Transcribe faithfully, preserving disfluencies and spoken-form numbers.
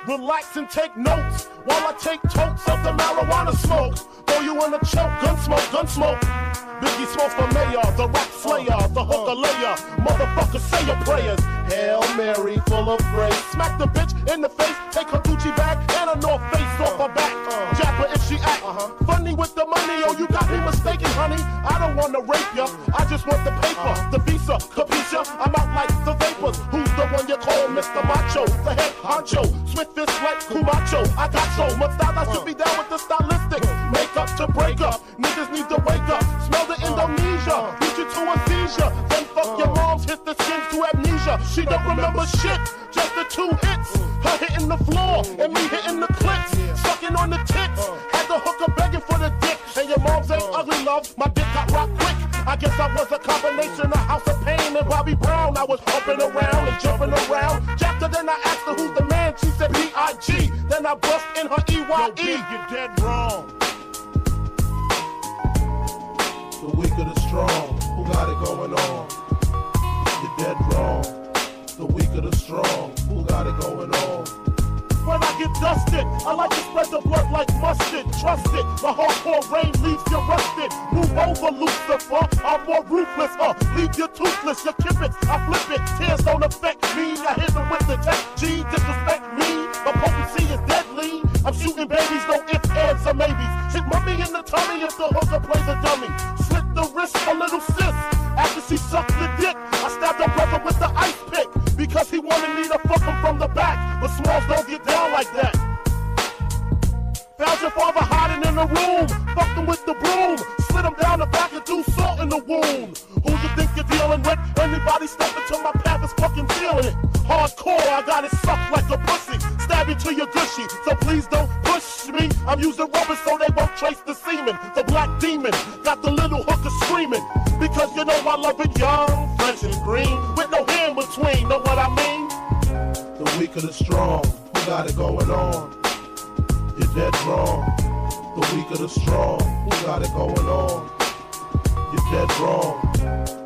Relax and take notes while I take totes of the marijuana smoke. Throw you in a choke, gun smoke, gun smoke. Biggie Smalls for mayor, the rap slayer, the hooker layer. Motherfucker, say your prayers. Hail Mary, full of grace. Smack the bitch in the face, take her Gucci bag and a North Face off her back. Jab her if she act funny with the money. Oh, you got me mistaken, honey. I don't wanna rape ya, I just want the paper, the visa, capisha. I'm out like the vapors. Who's the one you call Mister Macho? The head honcho, swift fist like Kumacho. I got so much style, I should be down with the stylistic. Make up to break up, niggas need to wake up. Smell the Indonesia, beat you to a seizure. Then fuck your moms, hit the skins to amnesia. She don't remember shit, just the two hits. Her hitting the floor, and me hitting the clips. Sucking on the tits, had the hooker begging for the dick. And your moms ain't ugly, love, my dick got rock quick. I guess I was a combination of House of Pain and Bobby Brown. I was humping around and jumping around. After then I asked her who's the man, she said B I G. Then I bust in her E Y E. Yo, you're dead wrong. The weak of the strong, who got it going on? You're dead wrong. The weak of the strong, who got it going on? When I get dusted, I like to spread the blood like mustard. Trust it, the hardcore rain leaves you rusted. Move over, Lucifer, I'm more ruthless. Uh, leave you toothless, you kip it, I flip it. Tears don't affect me, I hit them with the tech G. Disrespect me, my potency is deadly. I'm shooting babies, no ifs, ands, or maybes. Hit mummy in the tummy if the hooker plays a dummy. Slit the wrist for little sis. After she sucked the dick, I stabbed her brother with the ice pick. Because he wanted me to fuck him from the back. But Smalls don't get down like that. Found your father hiding in the room. Fucked him with the broom. Slid him down the back and threw salt in the wound. Who you think you're dealing with? Anybody step into my path is fucking feeling it. Hardcore, I got it sucked like a pussy. Stab you to your gushy, so please don't push me. I'm using rubber so they won't trace the semen. The black demon got the little hooker screaming. Because you know I love it young, fresh and green. With no hair in between, know what I mean? The weak of the strong, who got it going on? You're dead wrong. The weak of the strong, who got it going on? You're dead wrong.